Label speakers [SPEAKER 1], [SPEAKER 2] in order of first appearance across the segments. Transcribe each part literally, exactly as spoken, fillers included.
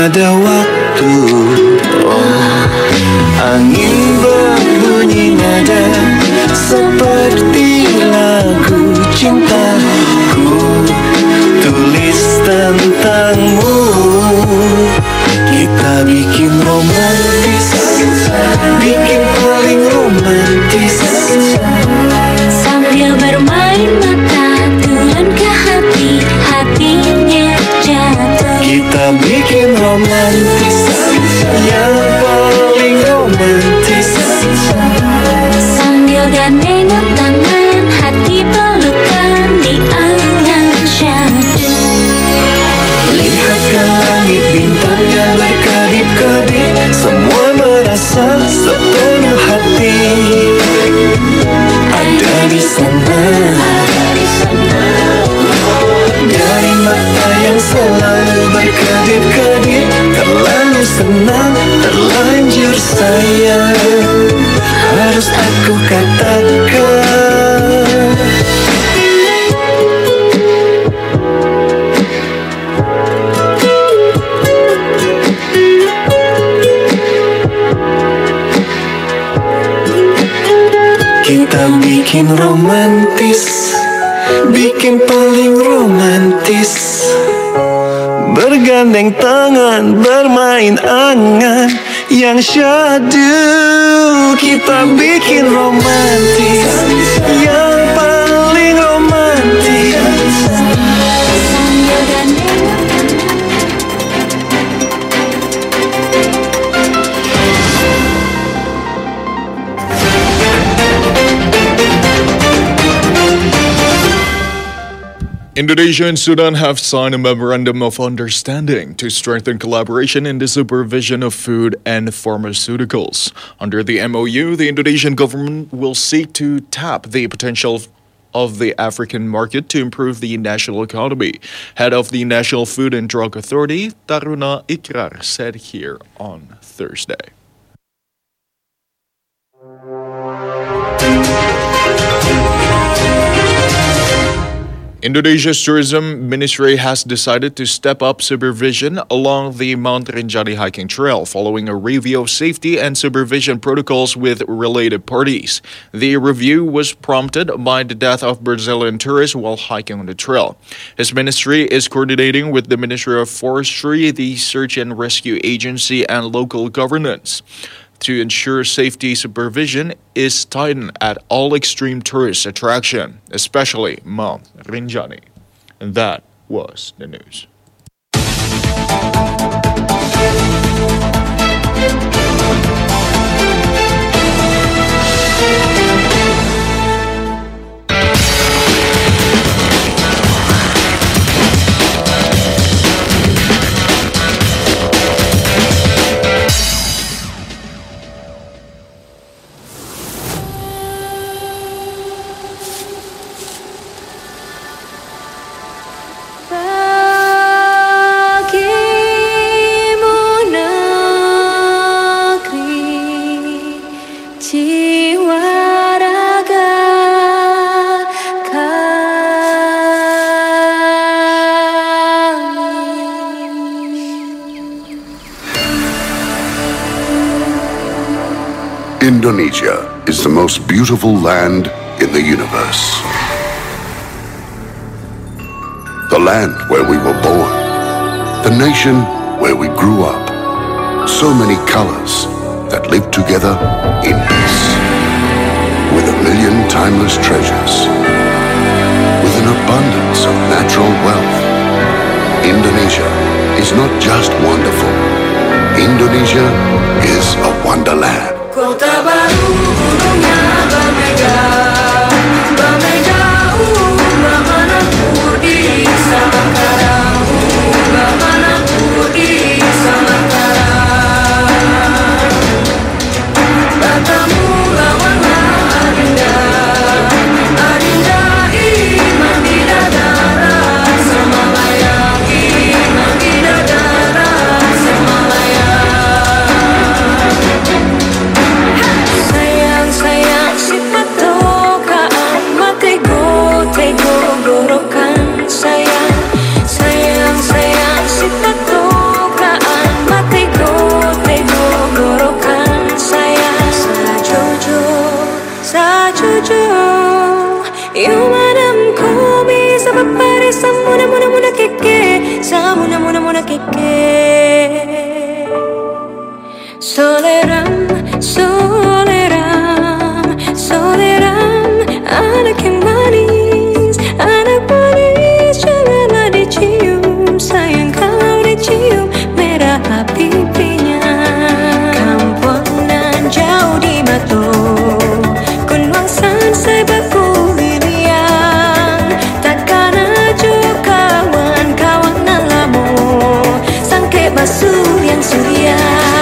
[SPEAKER 1] Ada waktu, oh, angin berbunyi nada seperti lagu cintaku, tulis tentangmu. Kita bikin romantis, bikin paling romantis,
[SPEAKER 2] sambil bermain mata turun ke hati, hatinya jatuh.
[SPEAKER 1] Kita bikin romantis, yang paling romantis,
[SPEAKER 2] sambil gandengan tangan, hati pelukan di angan syahdu.
[SPEAKER 1] Lihat ke langit, bintangnya berkedip-kedip, semua merasa sepenuh hati. Ada di sana, dari mata yang selalu berkedip-kedip, terlalu senang, terlanjur sayang, harus aku katakan. Kita bikin romantis, bikin paling romantis, bergandeng tangan, bermain angan yang syahdu. Kita bikin romantis, yang paling romantis.
[SPEAKER 3] Indonesia and Sudan have signed a memorandum of understanding to strengthen collaboration in the supervision of food and pharmaceuticals. Under the M O U, the Indonesian government will seek to tap the potential of the African market to improve the national economy. Head of the National Food and Drug Authority, Taruna Ikrar, said here on Thursday. Indonesia's tourism ministry has decided to step up supervision along the Mount Rinjani hiking trail following a review of safety and supervision protocols with related parties. The review was prompted by the death of Brazilian tourists while hiking on the trail. His ministry is coordinating with the Ministry of Forestry, the Search and Rescue Agency, and local governance to ensure safety supervision is tightened at all extreme tourist attraction, especially Mount Rinjani. And that was the news.
[SPEAKER 4] Indonesia is the most beautiful land in the universe. The land where we were born. The nation where we grew up. So many colors that live together in peace. With a million timeless treasures. With an abundance of natural wealth. Indonesia is not just wonderful. Indonesia is a wonderland.
[SPEAKER 5] Kota baru gunungnya berbeda, berbeda ubah manapun di Samangkarang, ubah manapun di Samangkarang. Bertemu lawanlah Adinda, Adinda iman di dadara, Semalaya iman di dadara, Semalaya. Sayang, sayang Soleram, soleram, soleram, anak yang manis, anak manis, janganlah dicium, sayang kalau dicium, merah pipinya. Kampungan jauh di Batu, Kunwangsan sebaku liliang, takkan aja kawan-kawan nalamu, sangke basuh yang surya.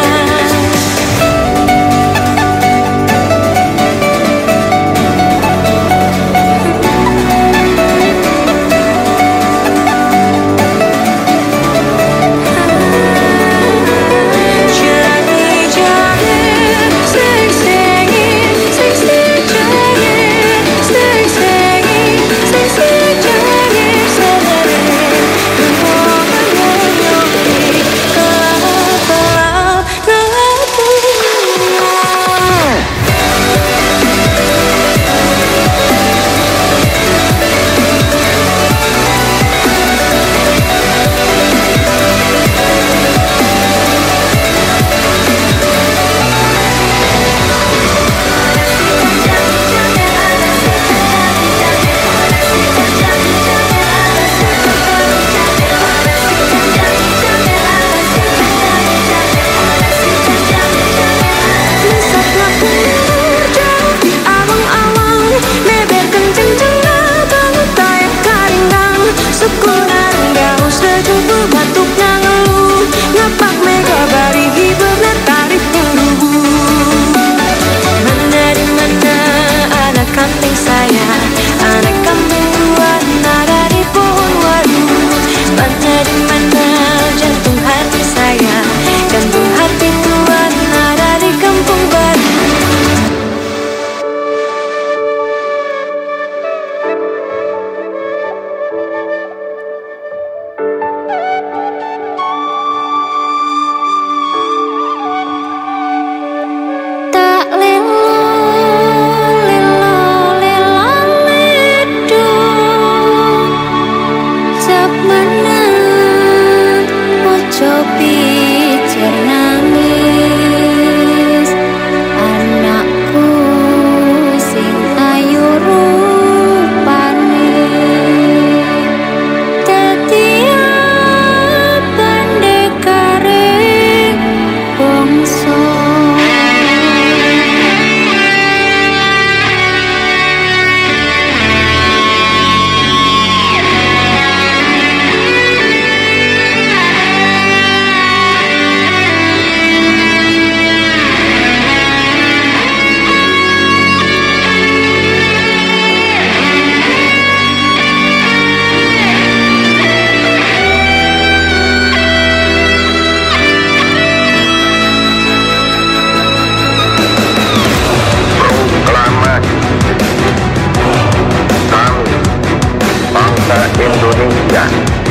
[SPEAKER 6] Indonesia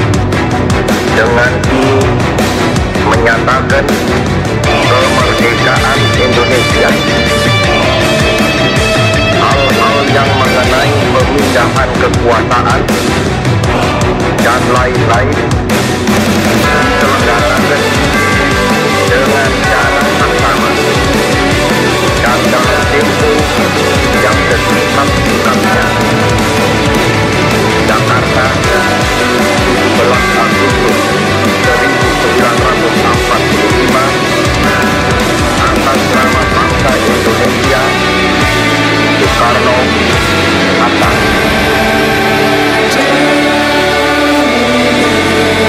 [SPEAKER 6] dengan ini menyatakan kemerdekaan Indonesia. Hal-hal yang mengenai pemindahan kekuasaan dan lain-lain diselenggarakan dengan cara sama dan dalam tempo yang ditetapkannya. Jakarta, tujuh belas Agustus seribu sembilan ratus empat puluh lima, atas nama bangsa Indonesia, Soekarno Hatta.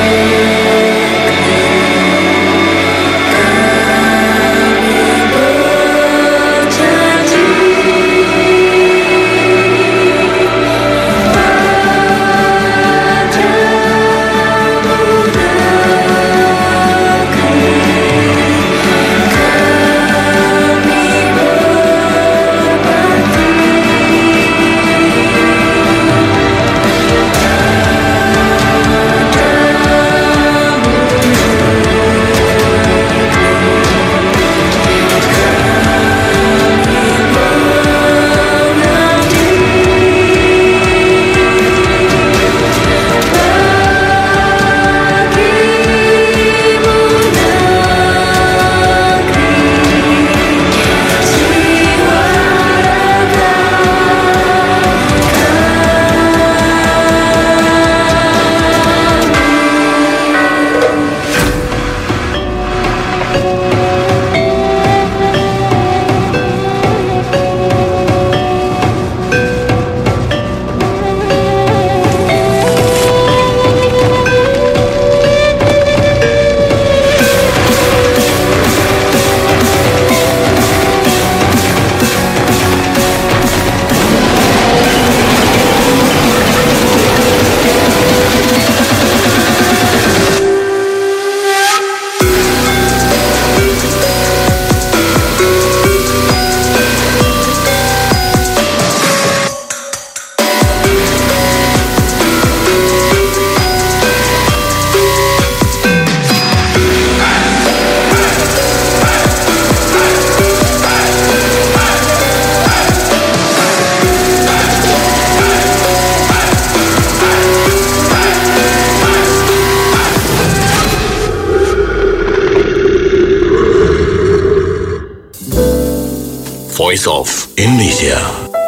[SPEAKER 7] voice of Indonesia.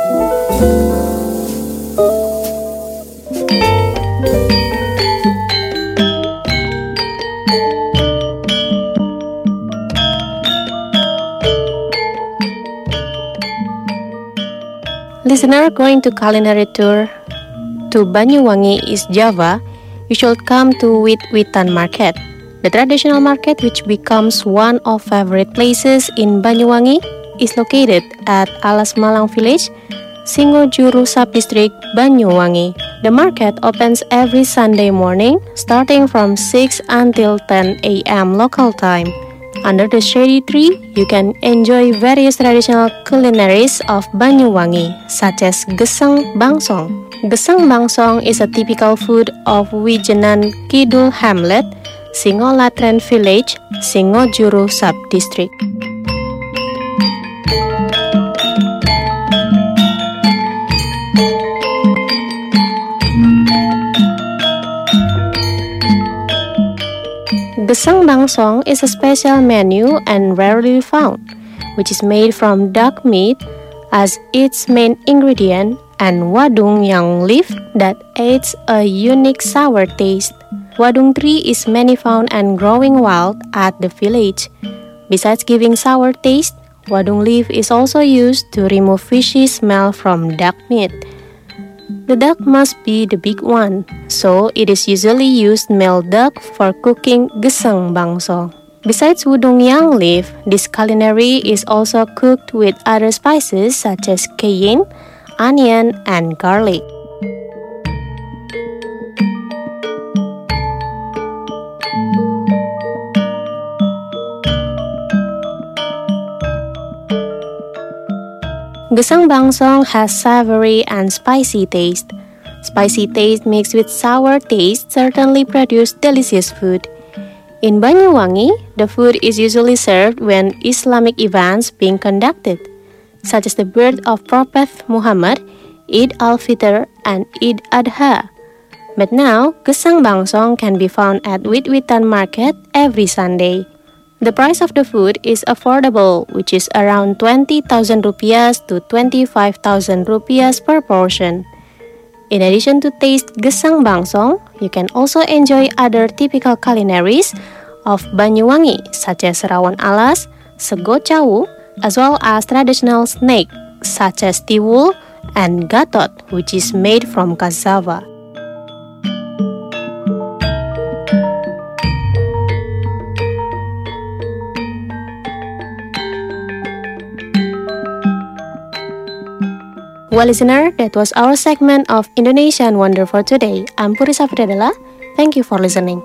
[SPEAKER 8] Listener, going to culinary tour to Banyuwangi, East Java, you should come to Wit-Witan Market. The traditional market, which becomes one of favorite places in Banyuwangi, is located at Alas Malang Village, Singojuru Subdistrict, Banyuwangi. The market opens every Sunday morning, starting from six until ten a.m. local time. Under the shady tree, you can enjoy various traditional culinaries of Banyuwangi, such as Gesang Bangsong. Gesang Bangsong is a typical food of Wijenan Kidul Hamlet, Singolatren Village, Singojuru Subdistrict. Gesang Bangsong is a special menu and rarely found, which is made from duck meat as its main ingredient and wadung yang leaf that adds a unique sour taste. Wadung tree is many found and growing wild at the village. Besides giving sour taste, wadung leaf is also used to remove fishy smell from duck meat. The duck must be the big one, so it is usually used male duck for cooking Gesang Bangsong. Besides wadung yang leaf, this culinary is also cooked with other spices such as cayenne, onion, and garlic. Gesang Bangsong has savory and spicy taste. Spicy taste mixed with sour taste certainly produce delicious food. In Banyuwangi, the food is usually served when Islamic events being conducted, such as the birth of Prophet Muhammad, Eid al-Fitr, and Eid Adha. But now, Gesang Bangsong can be found at Wit-Witan Market every Sunday. The price of the food is affordable, which is around twenty thousand rupiahs to twenty-five thousand rupiahs per portion. In addition to taste Gesang Bangsong, you can also enjoy other typical culinaries of Banyuwangi, such as rawon alas, sego cawu, as well as traditional snack such as tiwul and gatot, which is made from cassava. Well, listener, that was our segment of Indonesian Wonder for today. I'm Puri Safriadela. Thank you for listening.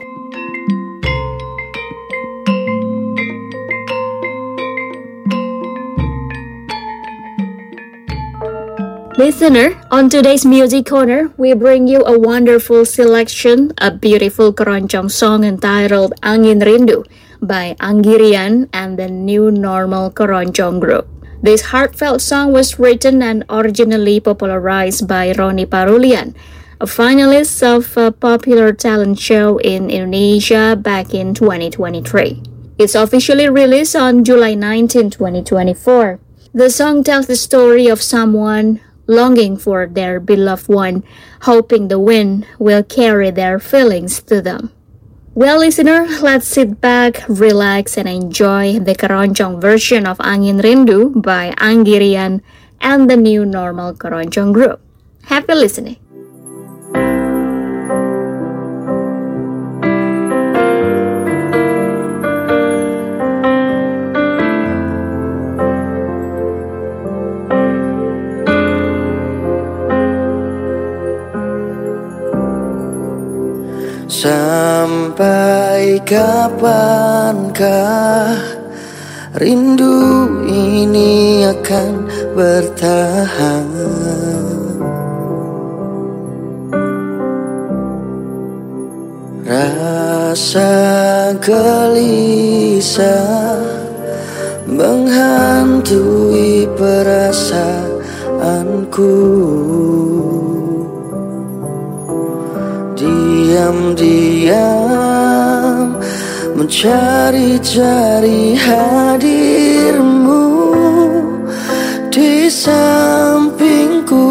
[SPEAKER 9] Listener, on today's Music Corner, we bring you a wonderful selection, a beautiful keroncong song entitled Angin Rindu by Anggirian and the New Normal Keroncong Group. This heartfelt song was written and originally popularized by Roni Parulian, a finalist of a popular talent show in Indonesia back in twenty twenty-three. It's officially released on July nineteenth, twenty twenty-four. The song tells the story of someone longing for their beloved one, hoping the wind will carry their feelings to them. Well, listener, let's sit back, relax, and enjoy the keroncong version of Angin Rindu by Anggirian and the New Normal Keroncong Group. Happy listening!
[SPEAKER 1] Sampai kapankah rindu ini akan bertahan? Rasa gelisah menghantui perasaanku. Diam-diam mencari-cari hadirmu sampingku.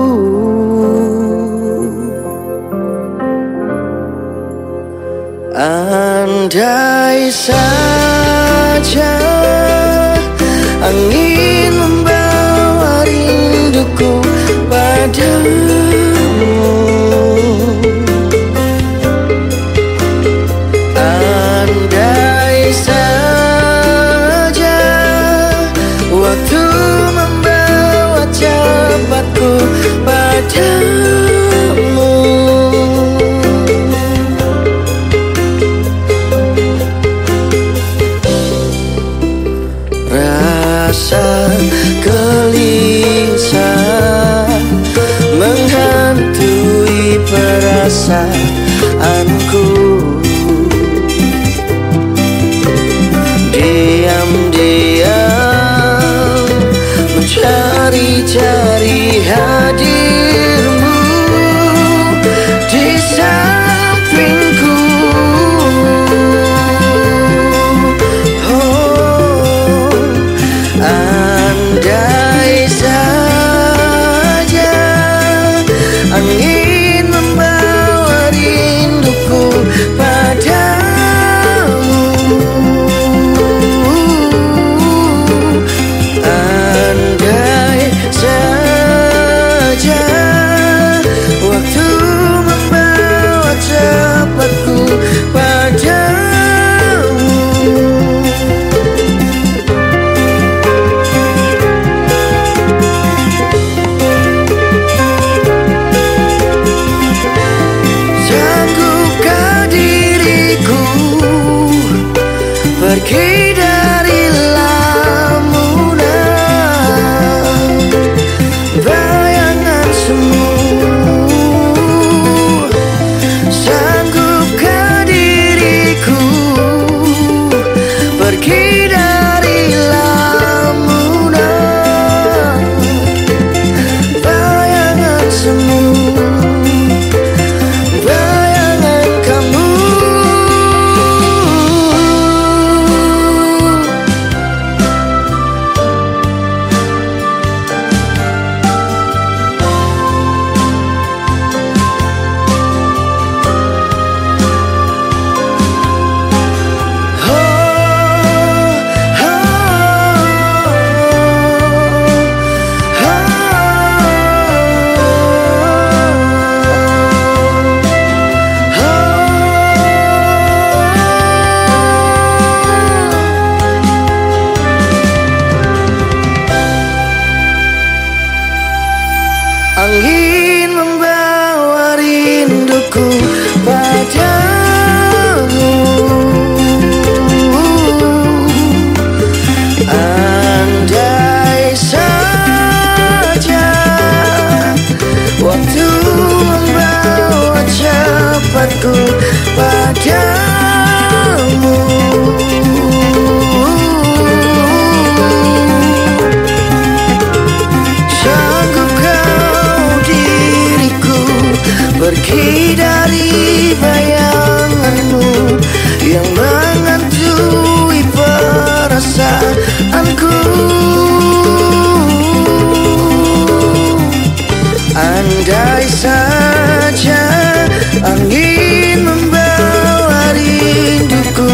[SPEAKER 1] Andai saja angin membawa rinduku padamu, andai saja waktu membawa cepatku padamu. Rasa gelisah menghantui perasaanku. Diam-diam mencari-cari hadirmu di sampingku. Oh, andai saja angin membawa rinduku padamu, andai saja waktu membawa cepatku padamu. Sanggupkah diriku pergi dari lamunan bayangan semu? Sanggupkah diriku pergi dari lamunan bayangan semu? Bayangan kamu. Angin membawa rinduku padamu, andai saja waktu membawa cepatku padamu. Sanggupkah diriku pergi dari bayanganmu yang menghantui perasaanku? Andai saja angin membawa rinduku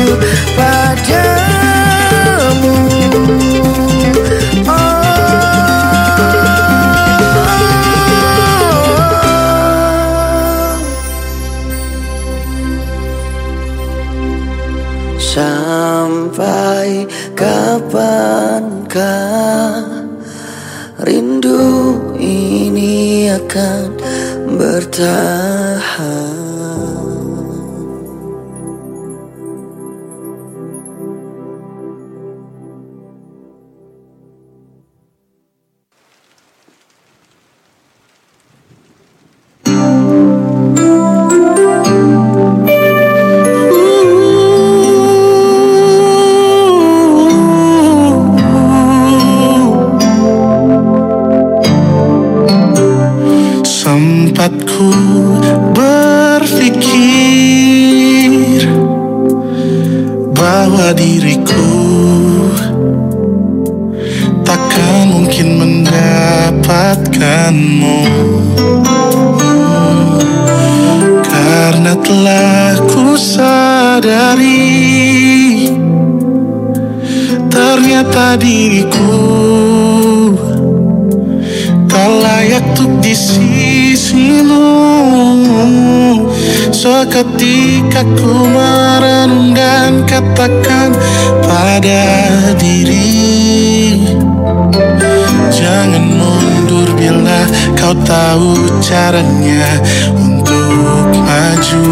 [SPEAKER 1] padamu. Sampai kapankah rindu ini akan bertahan?
[SPEAKER 10] Sempatku ber takkan mungkin mendapatkanmu. Karena telah ku sadari, ternyata diriku tak layak untuk di sisimu. Seketika ku merenung dan katakan pada diri, jangan mundur bila kau tahu caranya untuk maju.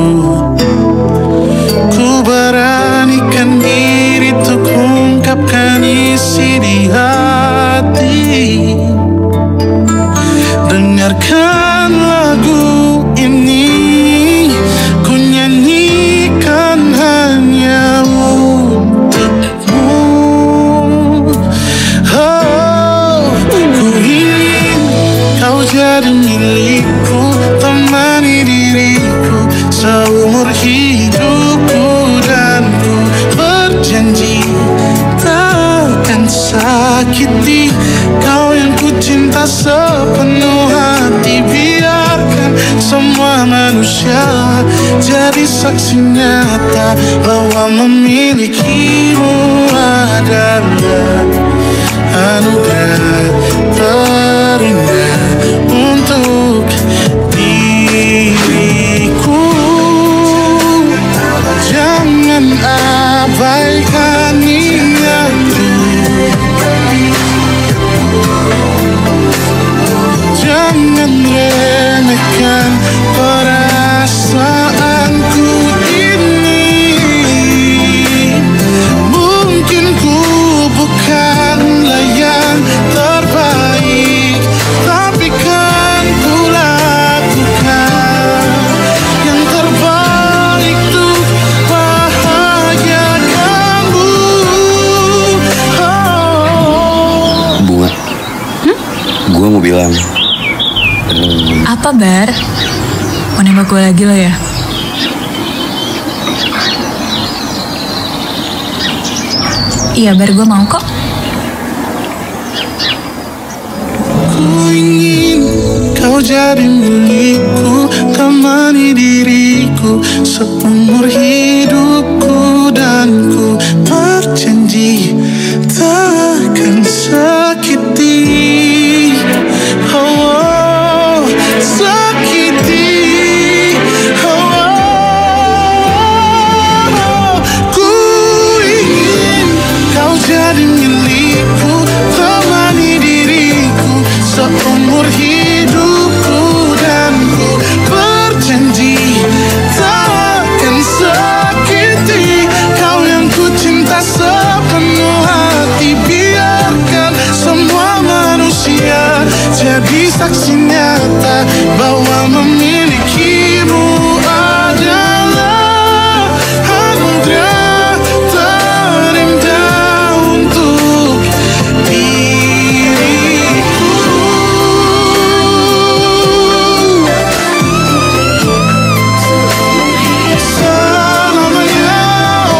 [SPEAKER 10] Ku beranikan diri untuk ungkapkan isi di hati. Dengarkan lagu ini, ku nyanyikan hanya untukmu. Oh, ku ingin kau jadi milikku, temani diriku seumur hidupku. Dan ku berjanji takkan sakiti kau yang ku cinta sepenuh hati. Biarkan semua manusia jadi saksi nyata bahwa memilikimu adalah anugerah terindah untuk diriku. Jangan abaikan niatku, jangan remehkan perasaanku ini. Mungkin ku bukanlah yang terbaik, tapi kan ku lakukan yang terbaik untuk bahagiakanmu. Oh.
[SPEAKER 11] Bunga, hmm? Gue mau bilang.
[SPEAKER 12] Apa, Bar? Mau nembak gue lagi lo ya? Iya, Bar, gue mau kok.
[SPEAKER 10] Ku ingin kau jadi milikku, temani diriku seumur hidupku. Dan ku berjanji takkan sakiti, oh, sakiti, oh, oh. Ku ingin kau jadi milikku, temani diriku seumur hidupku. Dan ku berjanji takkan sakiti kau yang ku cinta sepenuh hati. Biarkan semua manusia jadi saksi nyata bahwa memilikimu adalah anugerah terindah untuk diriku. Selamanya,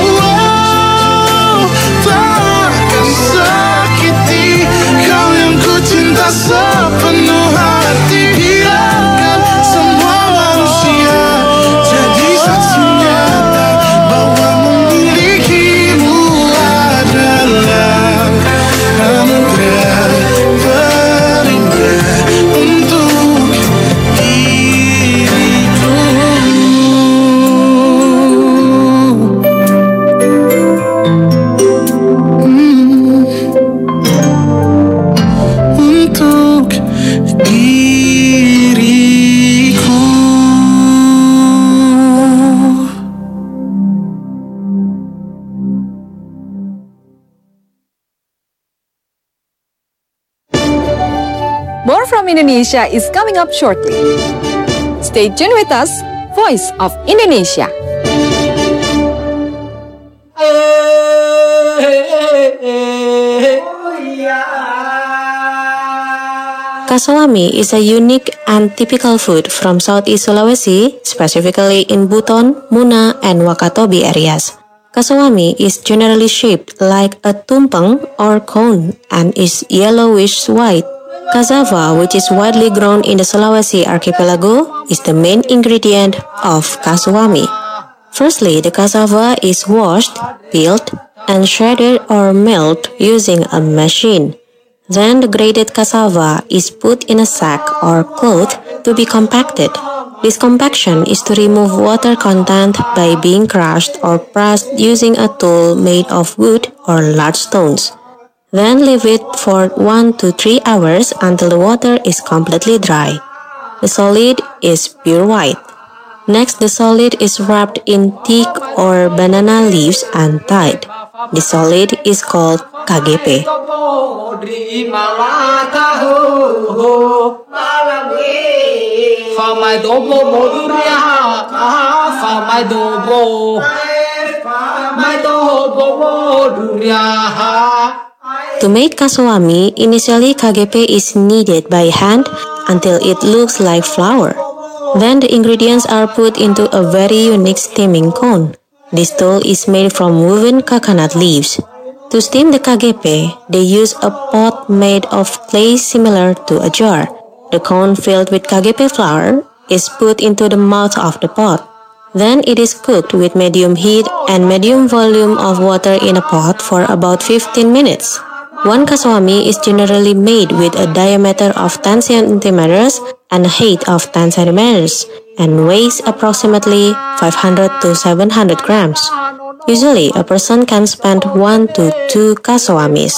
[SPEAKER 10] oh, takkan sakiti kau yang ku cinta sepenuh hati. Biarkan semua manusia jadi saksi nyata bahwa memilikimu adalah anugerah terindah untuk diriku. Hmm. Untuk diriku.
[SPEAKER 13] More from Indonesia is coming up shortly. Stay tuned with us, Voice of Indonesia.
[SPEAKER 8] Kasolami is a unique and typical food from Southeast Sulawesi, specifically in Buton, Muna, and Wakatobi areas.
[SPEAKER 14] Kasawami is generally shaped like a tumpeng or cone and is yellowish white. Cassava, which is widely grown in the Sulawesi archipelago, is the main ingredient of kasawami. Firstly, the cassava is washed, peeled, and shredded or milled using a machine. Then the grated cassava is put in a sack or cloth to be compacted. This compaction is to remove water content by being crushed or pressed using a tool made of wood or large stones. Then leave it for one to three hours until the water is completely dry. The solid is pure white. Next, the solid is wrapped in teak or banana leaves and tied. The solid is called K G P. To make kasawami, initially K G P is kneaded by hand until it looks like flour. Then the ingredients are put into a very unique steaming cone. This tool is made from woven coconut leaves. To steam the K G P, they use a pot made of clay similar to a jar. The cone filled with K G P flour is put into the mouth of the pot. Then it is cooked with medium heat and medium volume of water in a pot for about fifteen minutes. One kasawami is generally made with a diameter of ten centimeters and a height of ten centimeters and weighs approximately five hundred to seven hundred grams. Usually, a person can spend one to two kasawamis.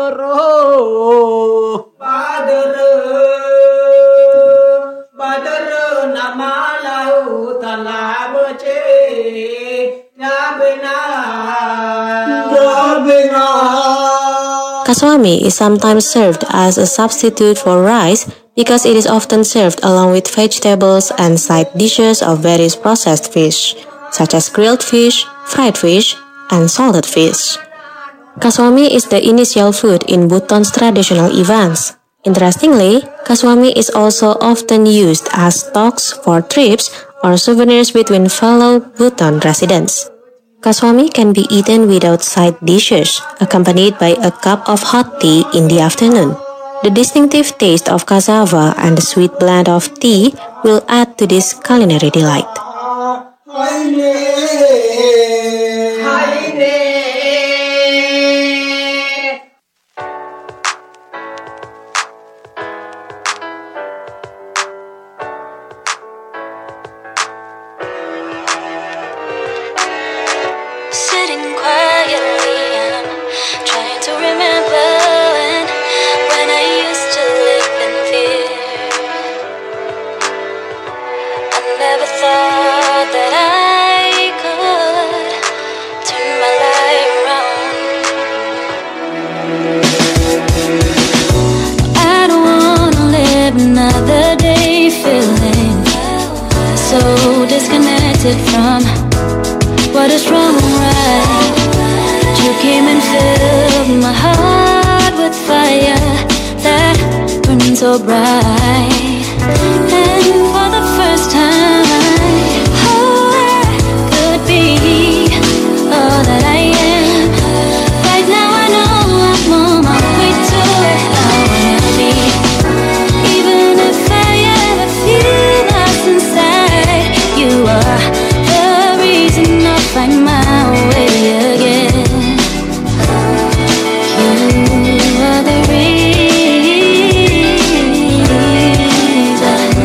[SPEAKER 14] Kasawami is sometimes served as a substitute for rice because it is often served along with vegetables and side dishes of various processed fish, such as grilled fish, fried fish, and salted fish. Kasawami is the initial food in Buton's traditional events. Interestingly, kasawami is also often used as stocks for trips or souvenirs between fellow Buton residents. Kasawami can be eaten without side dishes, accompanied by a cup of hot tea in the afternoon. The distinctive taste of cassava and the sweet blend of tea will add to this culinary delight.
[SPEAKER 2] Sitting quietly, I'm trying to remember when, when I used to live in fear. I never thought that I could turn my life around. I don't wanna live another day feeling so disconnected from what is wrong and right. But you came and filled my heart with fire that burns so bright. And for the first time, oh, I could be all that I am. Right now I know I'm on my way to it. I wanna be, even if I ever feel lost inside. You are the reason I find my way again. You are the reason.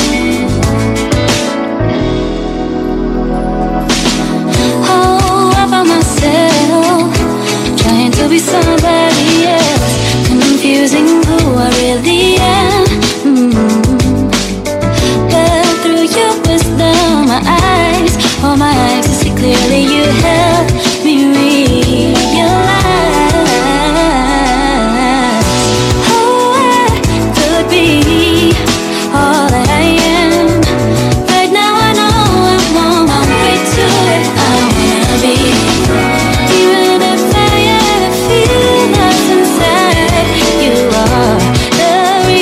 [SPEAKER 2] Oh, I found myself trying to be somebody else, confusing who I really am. Mm. But through your wisdom, my eyes, oh my eyes, to see clearly, you help me realize. Oh, I could be all that I am. Right now I know I'm on my way to it. I wanna be, even if I ever feel lost inside. You are the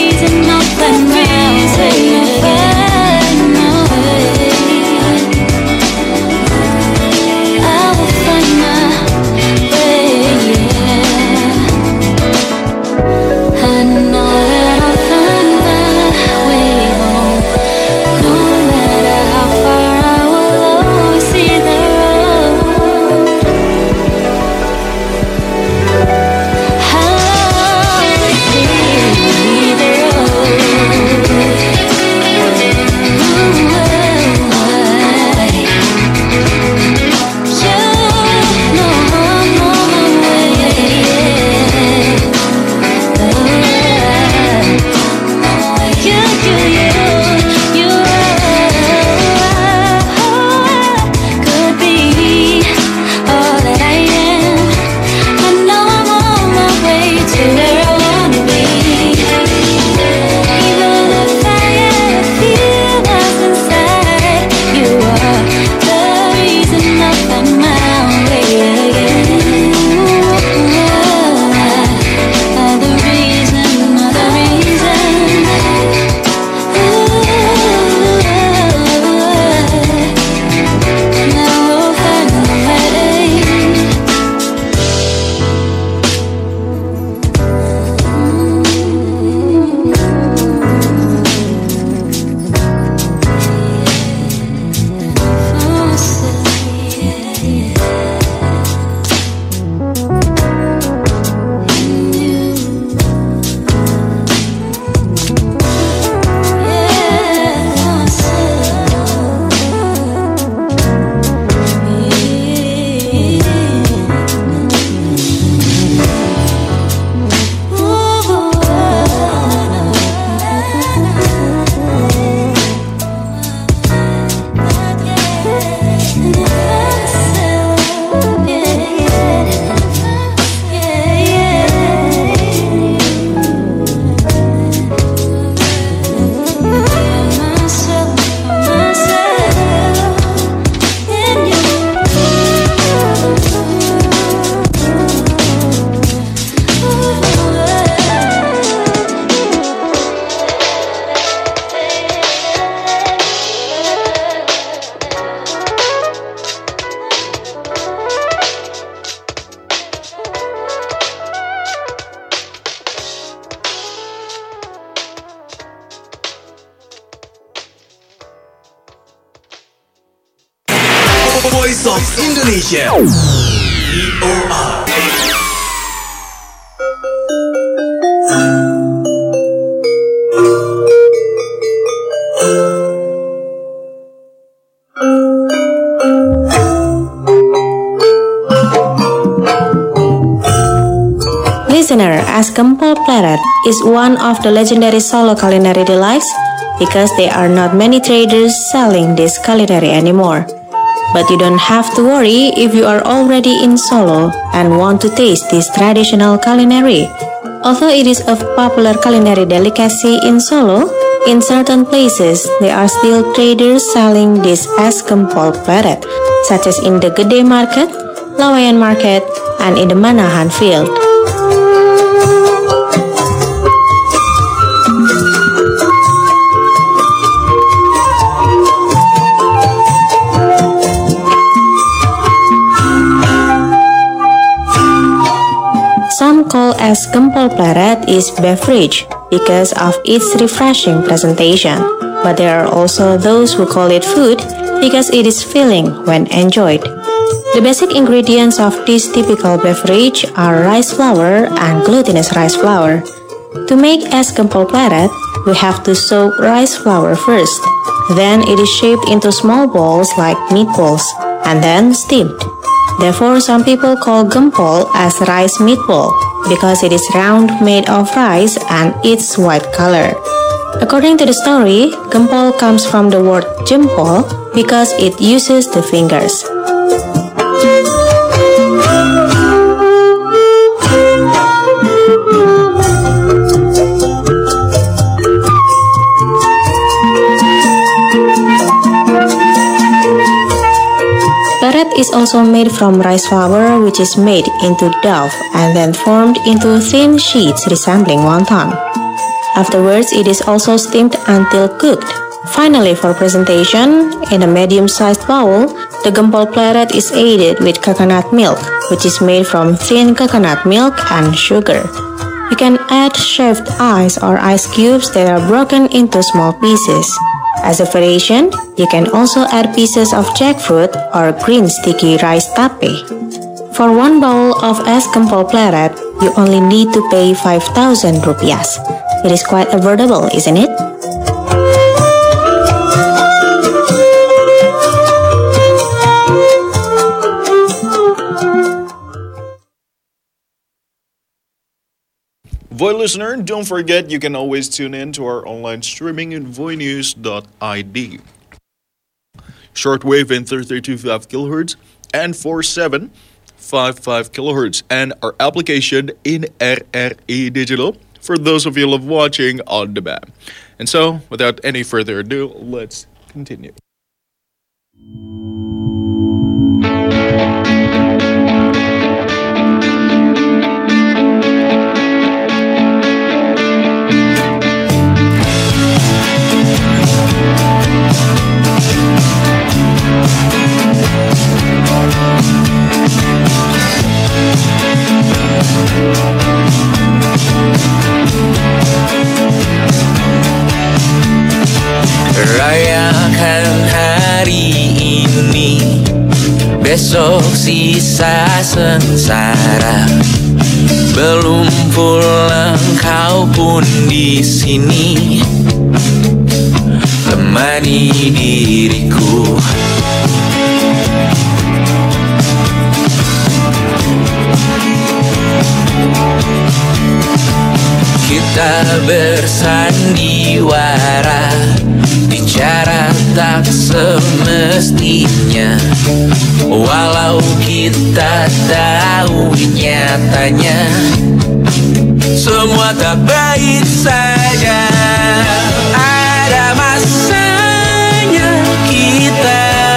[SPEAKER 7] Indonesia. V O R.
[SPEAKER 14] Listener, as Gempol Pleret is one of the legendary Solo culinary delights because there are not many traders selling this culinary anymore. But you don't have to worry if you are already in Solo and want to taste this traditional culinary. Although it is a popular culinary delicacy in Solo, in certain places there are still traders selling this as Gempol Pleret, such as in the Gede Market, Laweyan Market, and in the Manahan Field. Some call as Gempol Pleret is beverage because of its refreshing presentation, but there are also those who call it food because it is filling when enjoyed. The basic ingredients of this typical beverage are rice flour and glutinous rice flour. To make es Gempol Pleret, we have to soak rice flour first. Then it is shaped into small balls like meatballs and then steamed. Therefore, some people call gempol as rice meatball because it is round, made of rice, and its white color. According to the story, gempol comes from the word jempol because it uses the fingers. Pleret is also made from rice flour, which is made into dough and then formed into thin sheets resembling wonton. Afterwards, it is also steamed until cooked. Finally, for presentation, in a medium-sized bowl, the Gempol Pleret is aided with coconut milk, which is made from thin coconut milk and sugar. You can add shaved ice or ice cubes that are broken into small pieces. As a variation, you can also add pieces of jackfruit or green sticky rice tape. For one bowl of es Gempol Pleret, you only need to pay five thousand rupiahs. It is quite affordable, isn't it?
[SPEAKER 3] Voy listener, don't forget you can always tune in to our online streaming at voy news dot I D. Shortwave in thirty-two point five kilohertz and forty-seven point five five kilohertz, and our application in R R E Digital for those of you who love watching on demand. And so, without any further ado, let's continue.
[SPEAKER 15] Rayakan hari ini, besok sisa sengsara. Belum pulang kau pun di sini, temani diriku. Kita bersandiwara di cara tak semestinya, walau kita tahu nyatanya semua tak baik saja. Ada masanya kita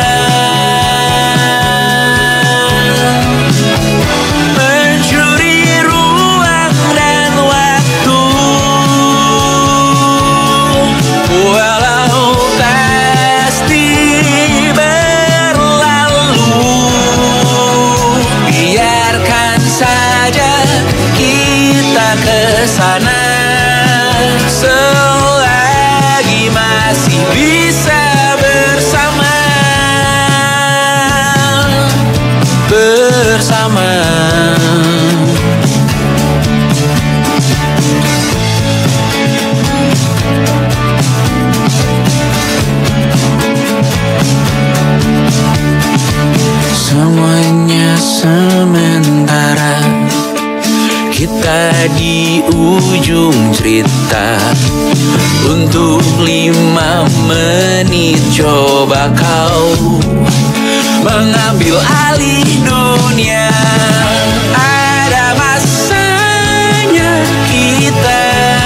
[SPEAKER 15] sana selagi masih bisa bersama. kita di ujung cerita. Untuk lima menit coba kau mengambil alih dunia. Ada masanya kita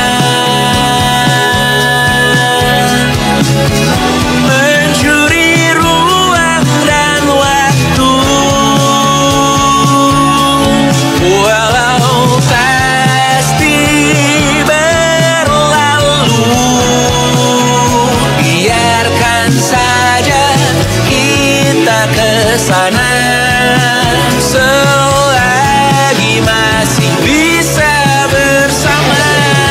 [SPEAKER 15] mencuri ruang dan waktu. Walau pasti berlalu, biarkan saja kita kesana selagi masih bisa bersama.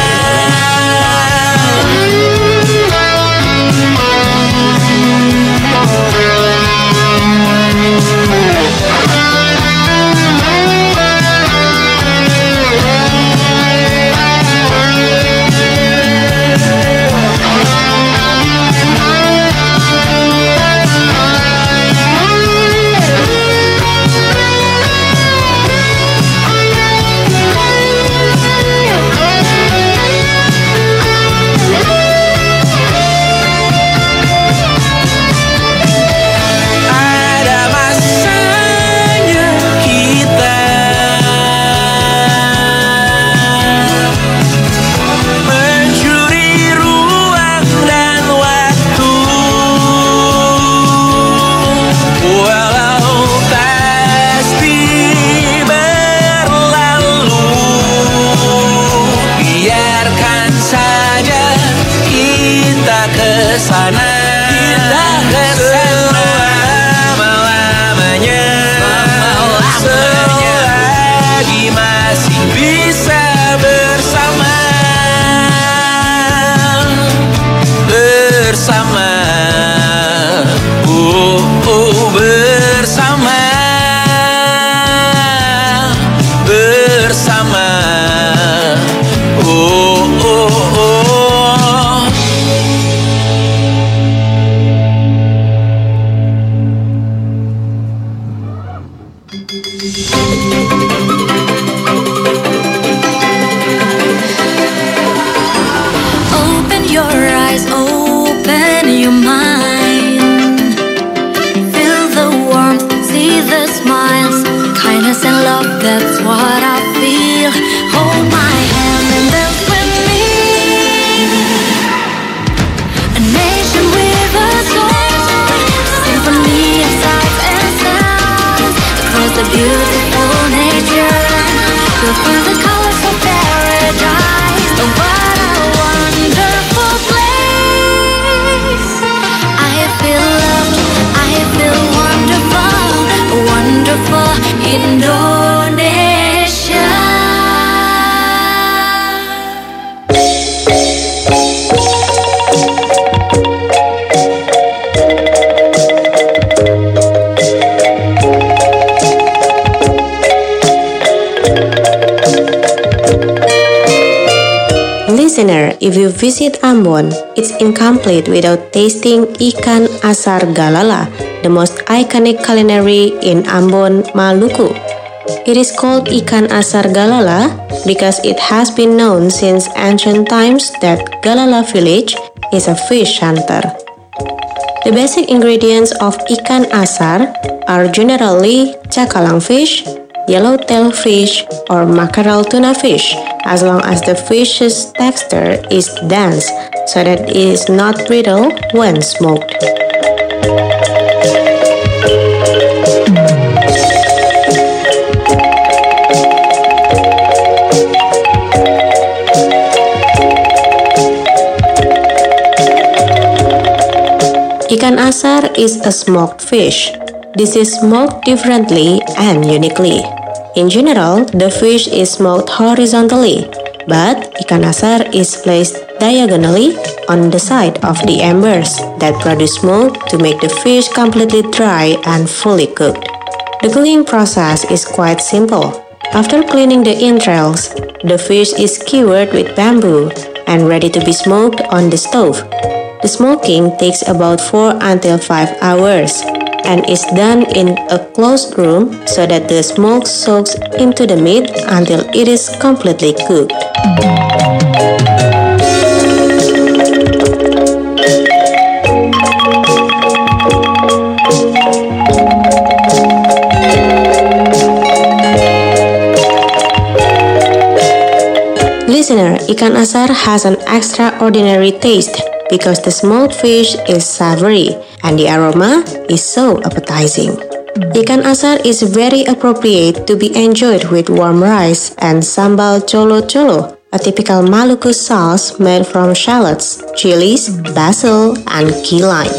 [SPEAKER 15] Ada masanya kita mencuri ruang dan waktu. Walau pasti berlalu, biarkan saja kita kesana. Kita kesana selama-lamanya, selagi masih bisa bersama. Bersama, oh, oh, bersama, bersama, oh, oh, oh.
[SPEAKER 2] Open your eyes, open your mind. Feel the warmth, see the smiles, kindness and love, that's what I feel. Hold my hand and dance with me. A nation with a soul, symphony of sights and sounds. Across the beautiful nature, go through the colors of paradise. Oh, what a wonderful place. I feel loved, I feel wonderful, wonderful Indonesia.
[SPEAKER 14] Listener, if you visit Ambon, it's incomplete without tasting ikan asar galala, the most iconic culinary in Ambon, Maluku. It is called ikan asar galala because it has been known since ancient times that Galala village is a fish hunter. The basic ingredients of ikan asar are generally cakalang fish, yellowtail fish, or mackerel tuna fish, as long as the fish's texture is dense so that it is not brittle when smoked. Ikan asar is a smoked fish. This is smoked differently and uniquely. In general, the fish is smoked horizontally, but ikan asar is placed diagonally on the side of the embers that produce smoke to make the fish completely dry and fully cooked. The cooking process is quite simple. After cleaning the entrails, the fish is skewered with bamboo and ready to be smoked on the stove. The smoking takes about four until five hours. and is done in a closed room so that the smoke soaks into the meat until it is completely cooked. Listener, ikan asar has an extraordinary taste because the smoked fish is savory and the aroma is so appetizing. Ikan asar is very appropriate to be enjoyed with warm rice and sambal colo-colo, a typical Maluku sauce made from shallots, chilies, basil, and key lime.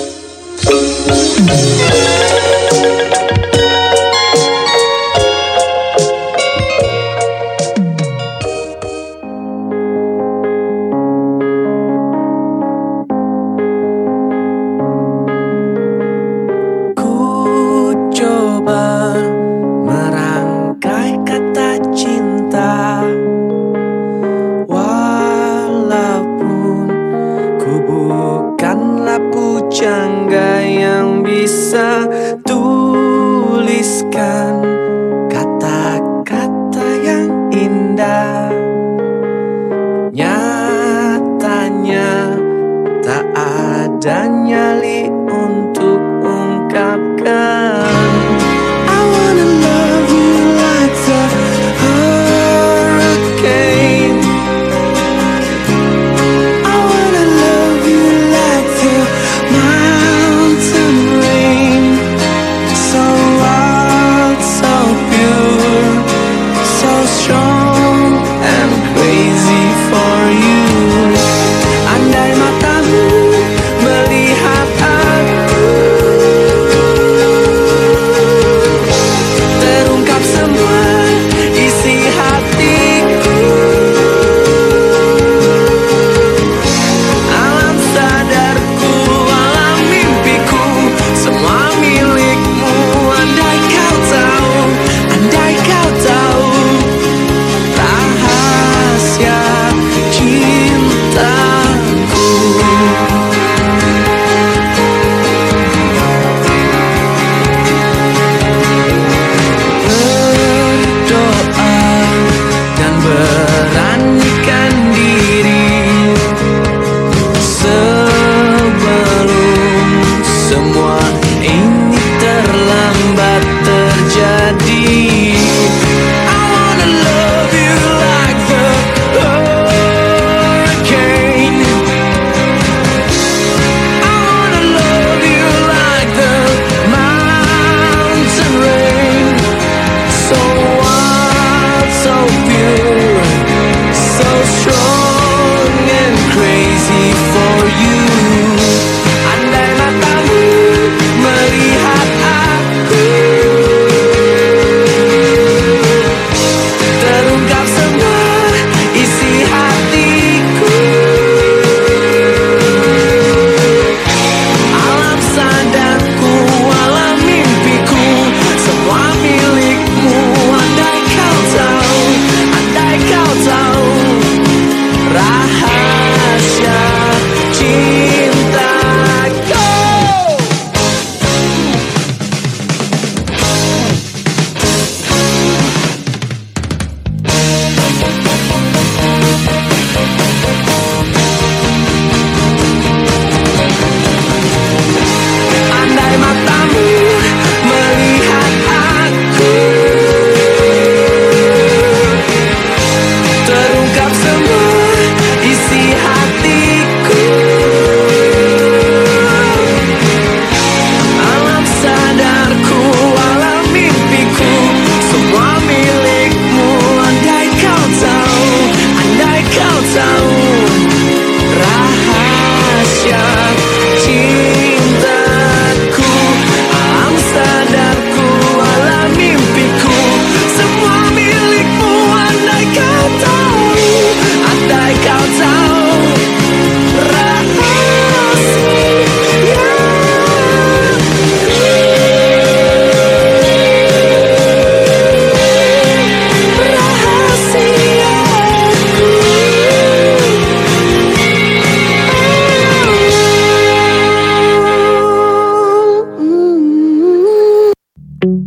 [SPEAKER 15] Bukanlah pujangga yang bisa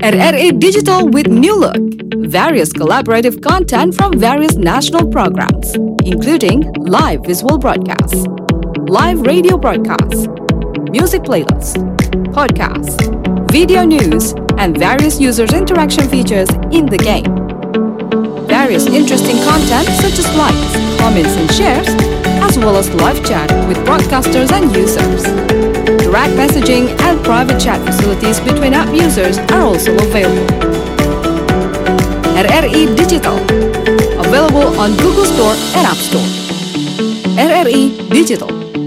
[SPEAKER 13] R R E Digital with New Look. Various collaborative content from various national programs, including live visual broadcasts, live radio broadcasts, music playlists, podcasts, video news, and various users' interaction features in the game. Various interesting content such as likes, comments, and shares, as well as live chat with broadcasters and users. Direct messaging and private chat facilities between app users are also available. R R E Digital, available on Google Store and App Store. R R E Digital.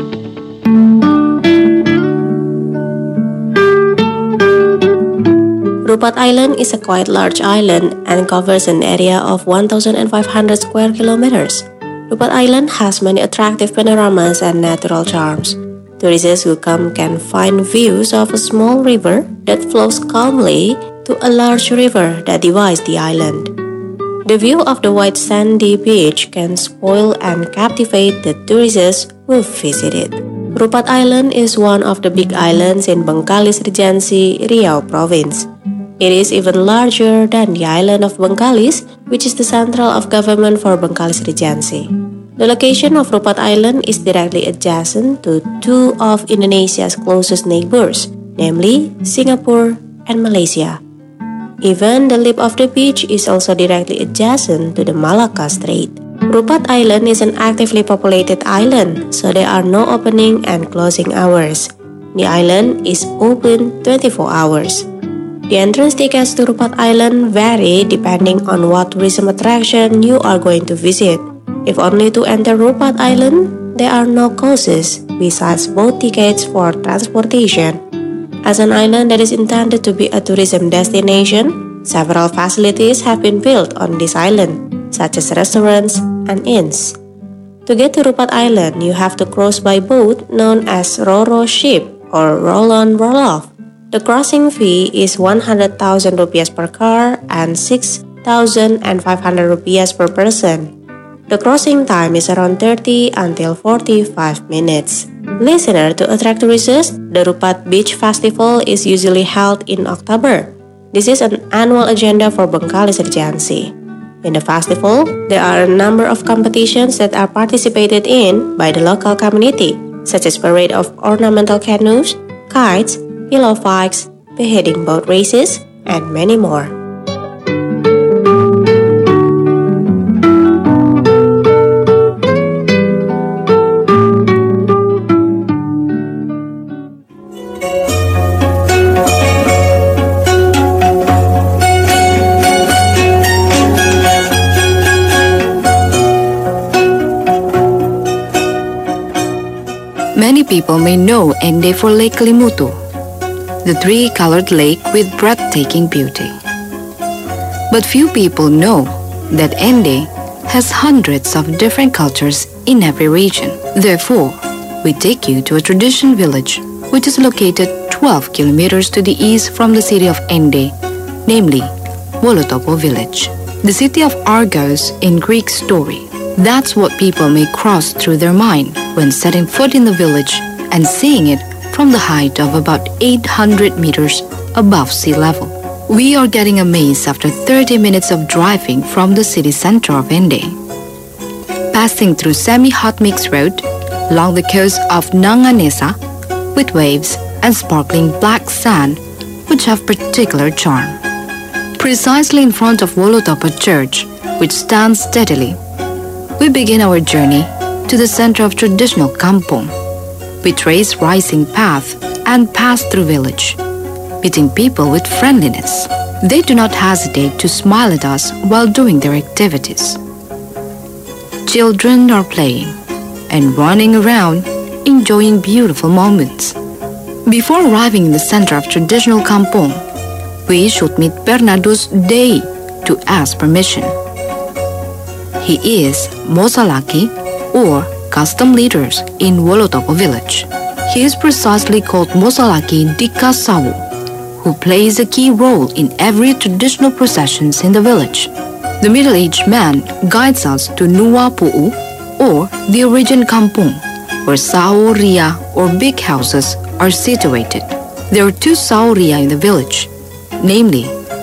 [SPEAKER 14] Rupat Island is a quite large island and covers an area of one thousand five hundred square kilometers. Rupat Island has many attractive panoramas and natural charms. Tourists who come can find views of a small river that flows calmly to a large river that divides the island. The view of the white sandy beach can spoil and captivate the tourists who visit it. Rupat Island is one of the big islands in Bengkalis Regency, Riau Province. It is even larger than the island of Bengkalis, which is the central of government for Bengkalis Regency. The location of Rupat Island is directly adjacent to two of Indonesia's closest neighbors, namely Singapore and Malaysia. Even the lip of the beach is also directly adjacent to the Malacca Strait. Rupat Island is an actively populated island, so there are no opening and closing hours. The island is open twenty-four hours. The entrance tickets to Rupat Island vary depending on what tourism attraction you are going to visit. If only to enter Rupat Island, there are no costs besides boat tickets for transportation. As an island that is intended to be a tourism destination, several facilities have been built on this island, such as restaurants and inns. To get to Rupat Island, you have to cross by boat known as Ro-Ro ship or roll-on roll-off. The crossing fee is one hundred thousand rupiahs per car and six thousand five hundred rupiahs per person. The crossing time is around thirty until forty-five minutes. Listener, to attract tourists, the Rupat Beach Festival is usually held in October. This is an annual agenda for Bengkalis Regency. In the festival, there are a number of competitions that are participated in by the local community, such as parade of ornamental canoes, kites, pillow fights, beheading boat races, and many more.
[SPEAKER 16] Many people may know Ende for Lake Kelimutu, the three-colored lake with breathtaking beauty. But few people know that Ende has hundreds of different cultures in every region. Therefore, we take you to a tradition village which is located twelve kilometers to the east from the city of Ende, namely Wolotopo village. The city of Argos in Greek story. That's what people may cross through their mind when setting foot in the village and seeing it from the height of about eight hundred meters above sea level. We are getting amazed after thirty minutes of driving from the city center of Ende. Passing through semi-hot mix road along the coast of Nanganesa with waves and sparkling black sand which have particular charm. Precisely in front of Wolotopo Church, which stands steadily, we begin our journey to the center of traditional kampong. We trace rising path and pass through village, meeting people with friendliness. They do not hesitate to smile at us while doing their activities. Children are playing and running around, enjoying beautiful moments. Before arriving in the center of traditional kampong, we should meet Bernardus Dei to ask permission. He is Mosalaki, or custom leaders in Wolotopo village. He is precisely called Mosalaki Dikasawu, who plays a key role in every traditional processions in the village. The middle-aged man guides us to Nuwa Pu'u, or the origin kampung, where sauria or big houses are situated. There are two sauria in the village, namely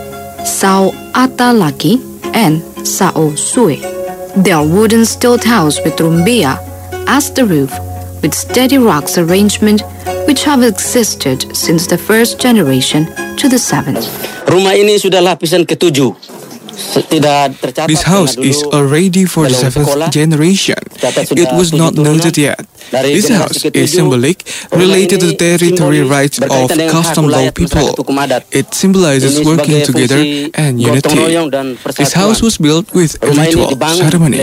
[SPEAKER 16] Sao Atalaki and Sao Sue. They are wooden stilted house with rumbia as the roof, with steady rocks arrangement which have existed since the first generation to the seventh.
[SPEAKER 17] Rumah ini sudah lapisan ketujuh. Tidak tercatat.
[SPEAKER 18] This house is already for the seventh generation. It was not noted yet. This house is symbolic, related to the territory rights of custom law people. It symbolizes working together and unity. This house was built with a ritual ceremony.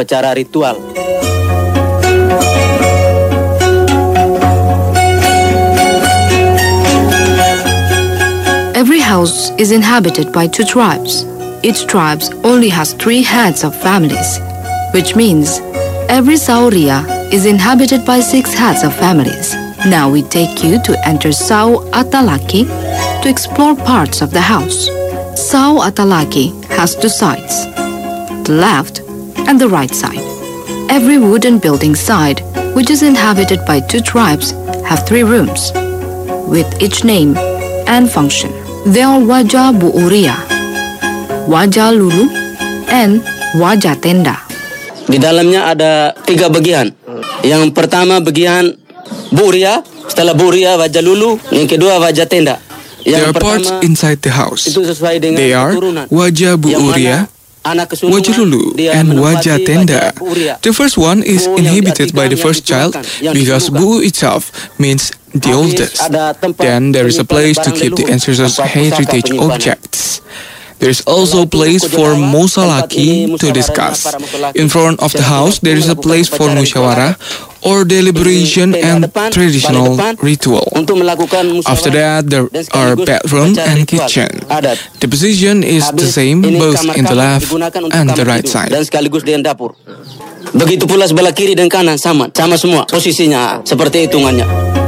[SPEAKER 16] Every house is inhabited by two tribes. Each tribe only has three heads of families, which means every Sauria is inhabited by six heads of families. Now we take you to enter Sao Atalaki to explore parts of the house. Sao Atalaki has two sides, the left and the right side. Every wooden building side, which is inhabited by two tribes, have three rooms, with each name and function. They are Wajah Buuria, Wajah Lulu, and Wajah Tenda.
[SPEAKER 17] Di dalamnya ada tiga bagian. Yang pertama bagian Buria, setelah Buria Wajah Lulu, yang kedua Wajah Tenda.
[SPEAKER 18] There are parts inside the house. They are Wajah Buuria, Wajah Lulu, and Wajah Tenda. The first one is inhabited by the first child because Bu itself means the oldest. Then there is a place to keep the ancestors' heritage objects. There is also a place for Musalaki to discuss. In front of the house, there is a place for Musyawarah or deliberation and traditional ritual. After that, there are bedroom and kitchen. The position is the same both in the left and the right side.
[SPEAKER 17] Dan sekaligus di dapur. Begitu pula sebelah kiri dan kanan sama, sama semua posisinya seperti hitungannya.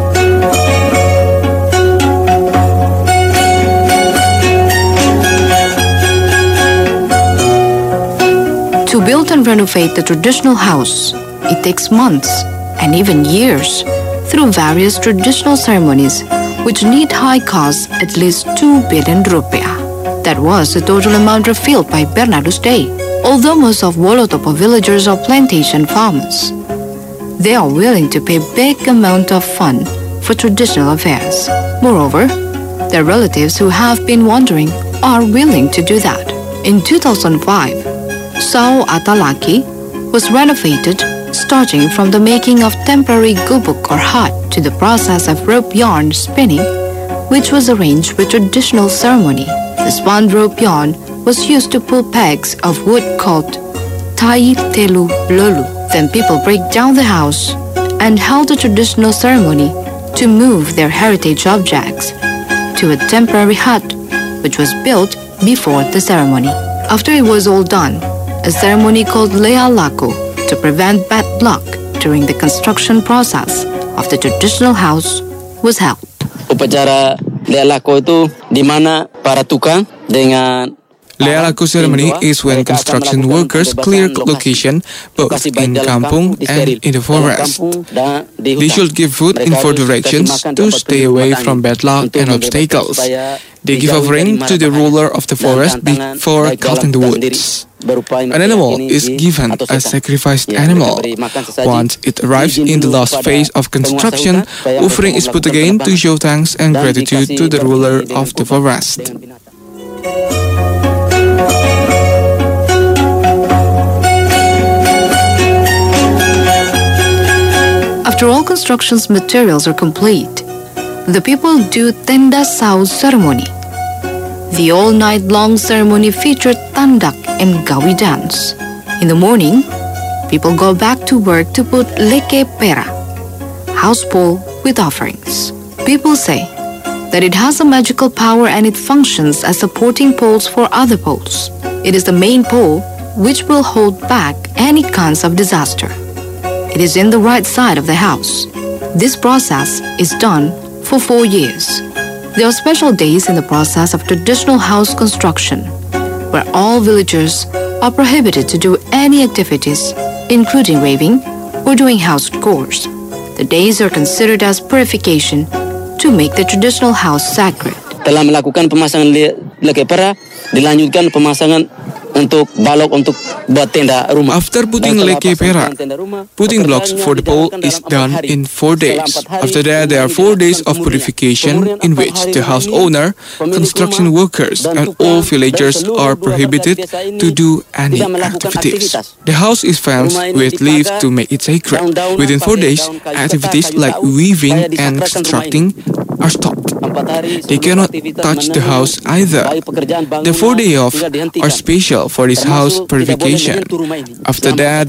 [SPEAKER 16] To build and renovate the traditional house, it takes months and even years through various traditional ceremonies which need high costs at least two billion rupiah. That was the total amount revealed by Bernardus Day. Although most of Wolotopo villagers are plantation farmers, they are willing to pay big amount of fund for traditional affairs. Moreover, their relatives who have been wandering are willing to do that. In two thousand five, Sao Atalaki was renovated, starting from the making of temporary gubuk or hut to the process of rope yarn spinning, which was arranged with traditional ceremony. The spun rope yarn was used to pull pegs of wood called Tai Telu Lolu. Then people break down the house and held a traditional ceremony to move their heritage objects to a temporary hut, which was built before the ceremony. After it was all done, a ceremony called Lea Laku to prevent bad luck during the construction process of the traditional house was held.
[SPEAKER 17] Upacara Lea Laku itu di mana para tukang dengan
[SPEAKER 18] Lea Laku ceremony is when construction workers clear location both in kampung and in the forest. They should give food in four directions to stay away from bad luck and obstacles. They give offering to the ruler of the forest before cutting the woods. An animal is given as sacrificed animal. Once it arrives in the last phase of construction, offering is put again to show thanks and gratitude to the ruler of the forest.
[SPEAKER 16] After all construction's materials are complete, the people do Tenda Sao ceremony. The all-night-long ceremony featured tandak and gawi dance. In the morning, people go back to work to put leke pera, house pole with offerings. People say that it has a magical power and it functions as supporting poles for other poles. It is the main pole which will hold back any kinds of disaster. It is in the right side of the house. This process is done for four years. There are special days in the process of traditional house construction, where all villagers are prohibited to do any activities, including raving or doing house chores. The days are considered as purification to make the traditional house sacred.
[SPEAKER 17] Telah melakukan pemasangan lekepara dilanjutkan pemasangan untuk balok untuk buat tenda rumah.
[SPEAKER 18] After putting leke pera, putting blocks for the pole is done in four days. After that, there are four days of purification in which the house owner, construction workers, and all villagers are prohibited to do any activities. The house is fenced with leaves to make it sacred. Within four days, activities like weaving and constructing are stopped. They cannot touch the house either. The four days off are special for this house purification. After that,